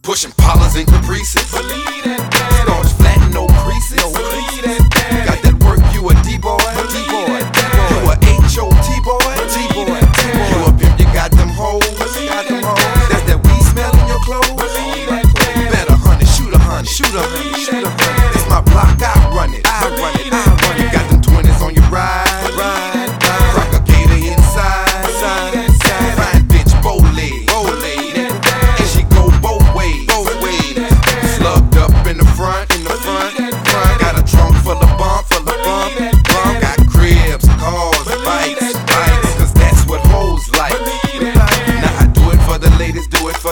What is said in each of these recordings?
Pushing Pollards and Caprices. Believe that, daddy. Starch flat and no creases. Believe that, daddy. Got that work, you a D-boy. D-boy. You a H-O-T-boy. You a pimp, you got them hoes. That's that weed smell in your clothes. Believe that, daddy. Bet 100, shoot 100, shoot 100. This my block, I run it. You got them 20s on your ride. Rock a gator inside. Fine bitch, bow leg. And she go both ways. Slugged up in the front. Got a trunk full of bump. Got cribs, cars, bikes. Cause that's what hoes like. Now I do it for the ladies,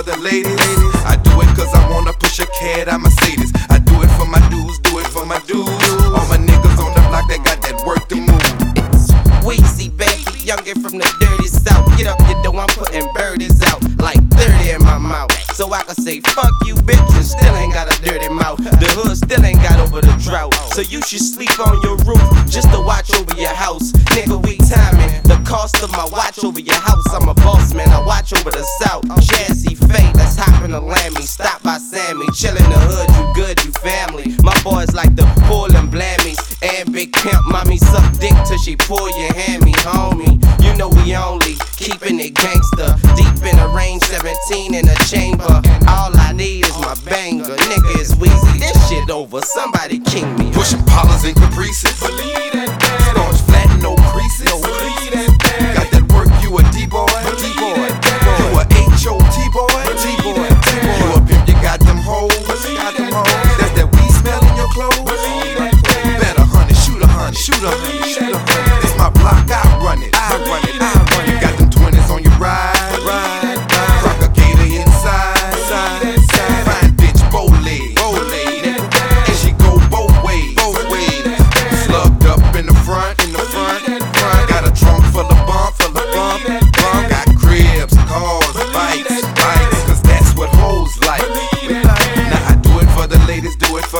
I do it cause I wanna push a cat out Mercedes. I do it for my dudes, All my niggas on the block that got that work to move. It's Weezy, baby, youngin' from the dirty south. Get up your dough, I'm putting birdies out like 30 in my mouth. So I can say fuck you, bitch, and still ain't got a dirty mouth. The hood still ain't got over the drought. So you should sleep on your roof just to watch over your house. Nigga, we timing the cost of my watch over your house. I'm a boss man, I watch over the south. Jazzy Faye, let's hop in the Lammy. Stop by Sammy, chill in the hood, you good, you family. My boys like the pull and blammies. And Big Pimp, mommy suck dick till she pull your hand, me homie. You know we only keeping it gangster. Deep in the range, 17 in the chamber. All I need is my banger. Nigga, it's Weezy, this shit over. Somebody king me. Pushing Pollards and Caprices. Believe that, daddy. Starch flat and no creases. Believe that, daddy. Got that work, you a D-boy. You a H-O-T-boy. You a pimp, you got them hoes. That's that weed smell in your clothes. Bet 100, shoot 100. This my block, I run it. You got them 20s on your ride. Rock a gator inside. Fine bitch, bow leg. And she go both ways. Slugged up in the front. Got a trunk full of bump. Got cribs, cars, bikes. Cause that's what hoes like. Now I do it for the ladies,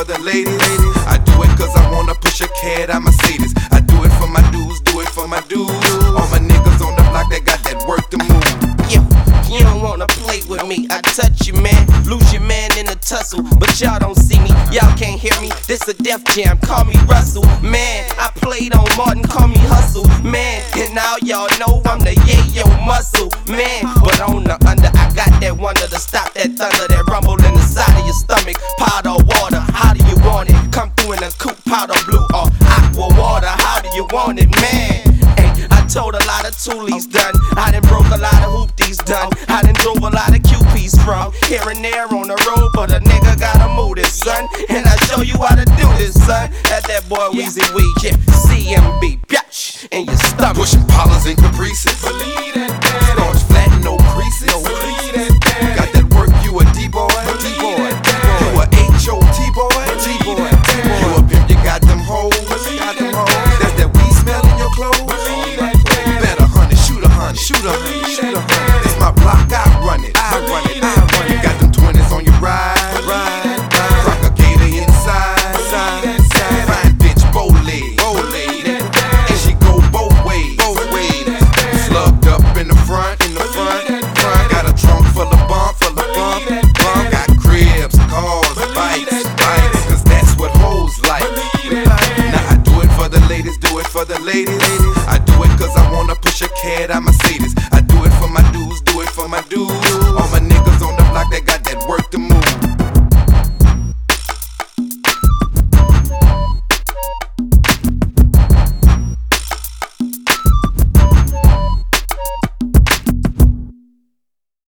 I do it cause I wanna push a cat out Mercedes. I do it for my dudes, All my niggas on the block that got that work to move. You don't wanna play with me, I touch you, man. Lose your man in a tussle, but y'all don't see me, y'all can't hear me. This a Def Jam, call me Russell. Man, I played on Martin, call me Hustle. Man, and now y'all know I'm the Yayo muscle. Man, but on the under, I got that wonder to stop that thunder, that rumble in the side of your stomach. Powder water, how do you want it? Come through in a coupe, powder blue or aqua water, how do you want it, man? I told a lot of toolies done. I done broke a lot of hoopties done. I done drove a lot of QPs from here and there on the road, but a nigga gotta move this, son. And I show you how to do this, son. At that boy Weezy Weed, yeah. CMB, bitch, in your stomach. Pushing Pollards and Caprices. Believe that, daddy. Starch